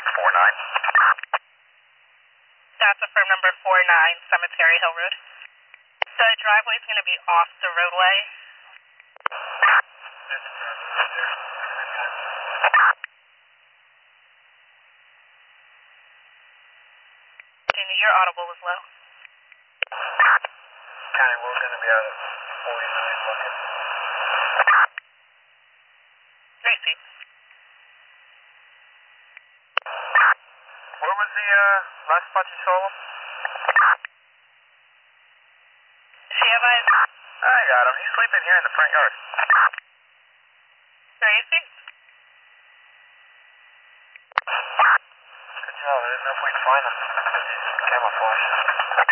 with 49. That's a firm number 49, Cemetery Hill Road. The driveway is going to be off the roadway. Jamie, your audible was low. County, we're going to be out at 49 looking. Tracy. Where was the last spot you saw him? Shiavas. I got him. He's sleeping here in the front yard. Tracy. Good job. I didn't know if we'd find him. He's camouflage.